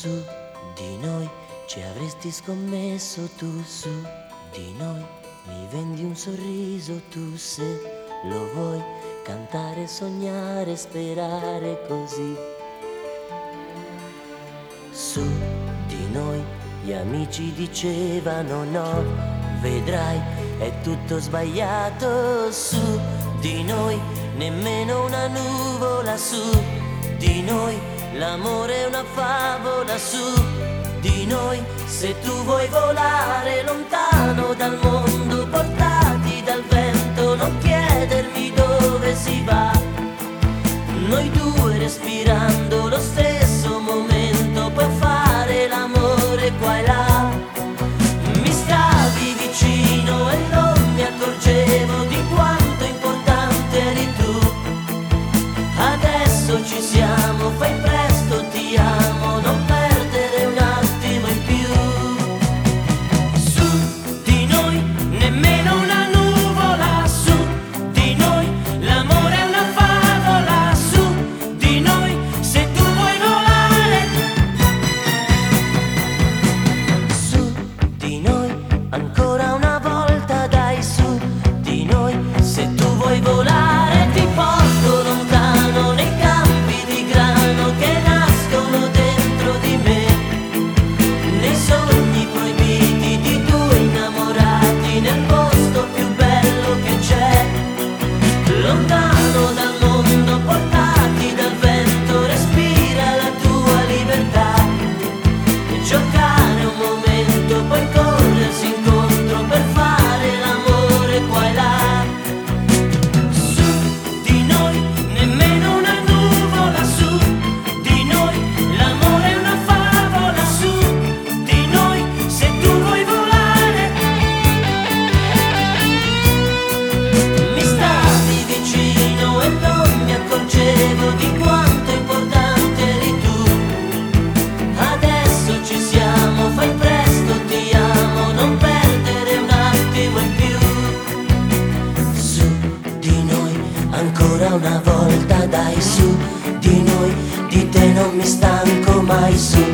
su di noi ci avresti scommesso tu, su di noi mi vendi un sorriso tu, se lo vuoi cantare, sognare, sperare così. Su di noi gli amici dicevano no, vedrai è tutto sbagliato. Su di noi nemmeno una nuvola, su di noi l'amore è una favola, su di noi se tu vuoi volare lontano dal mondo, portati dal vento, non chiedermi dove si va. Noi due respirando lo stesso momento, puoi fare l'amore qua e là. Mi stavi vicino e non mi accorgevo di quanto importante eri tu. Adesso ci siamo, fai presto, ti amo, non perdere un attimo in più. Su di noi nemmeno una nuvola, su di noi l'amore è una favola, su di noi se tu vuoi volare. Su di noi ancora una volta, dai, su di noi se tu vuoi volare ti porto lontano nei campi di grano che nascono dentro di me, nei sogni proibiti di due innamorati, nel posto più bello che c'è, lontano dal mondo, portati dal vento, respira la tua libertà, giocare un momento, poi corrersi incontro per fare l'amore qua e là. Su di noi nemmeno una nuvola, su di noi l'amore è una favola, su di noi se tu vuoi volare. Mi stavi vicino e non mi accorgevo di quanto importante eri tu. Adesso ci siamo, fai presto, ti amo, non perdere un attimo in più. Su di noi ancora una volta, dai, su di noi, di te non mi stanco mai, su